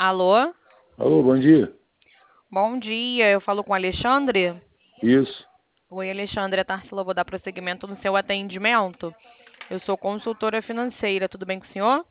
Alô? Alô, bom dia. Bom dia, eu falo com o Alexandre. Isso. Oi, Alexandre, é Tarsila, vou dar prosseguimento no seu atendimento. Eu sou consultora financeira, tudo bem com o senhor?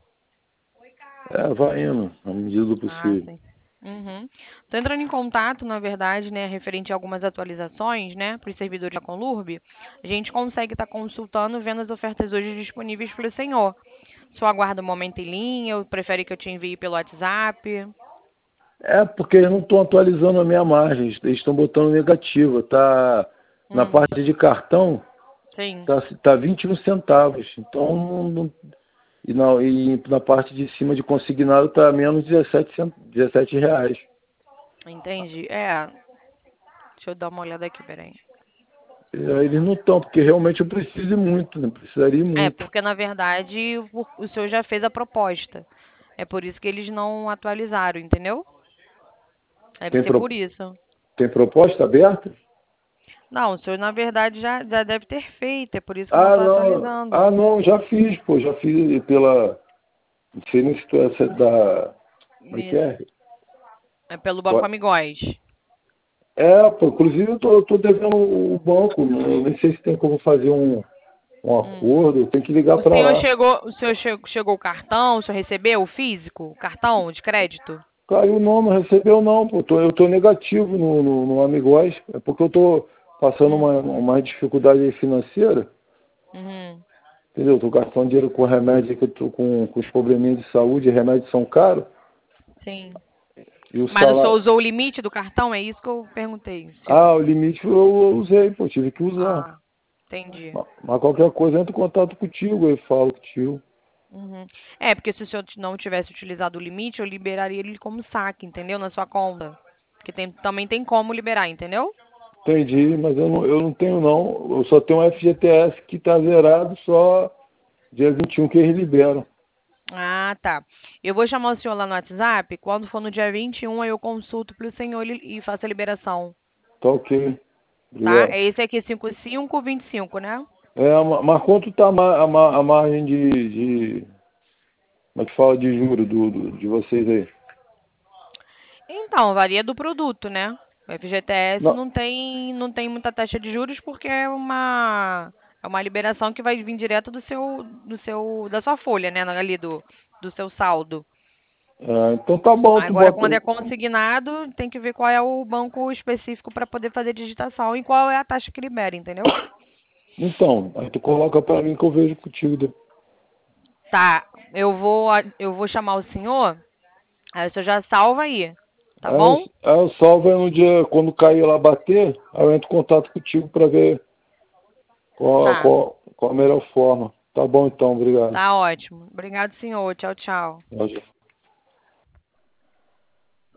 Vai indo, à medida do Ah, possível. sim. Uhum. Tô entrando em contato, na verdade, né, referente a algumas atualizações, né, para os servidores da Conlurb. A gente consegue estar consultando, vendo as ofertas hoje disponíveis para o senhor. Só aguarda um momento em linha, ou prefere que eu te envie pelo WhatsApp? Porque eles não estão atualizando a minha margem, eles estão botando negativa. Tá na Hum, parte de cartão, sim. tá 21 centavos. Então, e na parte de cima de consignado tá menos 17 reais. Entendi. Deixa eu dar uma olhada aqui, peraí. E aí eles não estão, porque realmente eu preciso muito, né? Precisaria É, muito. porque na verdade o senhor já fez a proposta. É por isso que eles não atualizaram, entendeu? Deve Tem, ser por pro, isso. tem proposta aberta? Não, o senhor na verdade já deve ter feito, é por isso que não Ah, está não. atualizando. Ah, não, já fiz, pô. Já fiz pela. Não sei nem se tu essa da. Como é que Isso. é? É pelo Banco Amigóis. Pô, inclusive eu tô devendo o banco, nem sei se tem como fazer um Hum. acordo, tem que ligar O para senhor lá. chegou, o senhor chegou o cartão, o senhor recebeu o físico, o cartão de crédito? Caiu não recebeu não, pô. Eu tô negativo no Amigóis, é porque eu tô passando Hum. uma dificuldade aí financeira, Uhum. entendeu? Tô gastando dinheiro com remédio, que eu tô com os probleminhas de saúde, remédios são caros, Sim. e o Mas o senhor salário. usou o limite do cartão? É isso que eu perguntei. Ah, o limite eu usei, pô, tive que usar. Ah, entendi. Mas qualquer coisa, entra em contato contigo, eu falo contigo. Uhum. É, porque se o senhor não tivesse utilizado o limite, eu liberaria ele como saque, entendeu? Na sua conta. Porque também tem como liberar, entendeu? Entendi, mas eu não tenho não. Eu só tenho um FGTS que está zerado só dia 21 que eles liberam. Ah, tá. Eu vou chamar o senhor lá no WhatsApp. Quando for no dia 21, aí eu consulto pro senhor e faço a liberação. Tá ok. Tá? Obrigado. É esse aqui, 5525, né? Mas quanto tá a margem como é que fala, de juro de vocês aí? Então, varia do produto, né? O FGTS Não, não tem muita taxa de juros porque é uma liberação que vai vir direto da sua folha, né? Ali do seu saldo. então tá bom, tu Agora, bota. quando é consignado, tem que ver qual é o banco específico para poder fazer digitação e qual é a taxa que libera, entendeu? Então, aí tu coloca pra mim que eu vejo contigo depois. Tá, eu vou chamar o senhor, aí o senhor já salva aí, tá Aí eu, bom? aí eu salvo aí no dia, quando cair lá bater, aí eu entro em contato contigo pra ver qual, Tá, qual, qual a melhor forma. Tá bom então, obrigado. tá ótimo. Obrigado, senhor. Tchau, tchau. Tchau, tchau.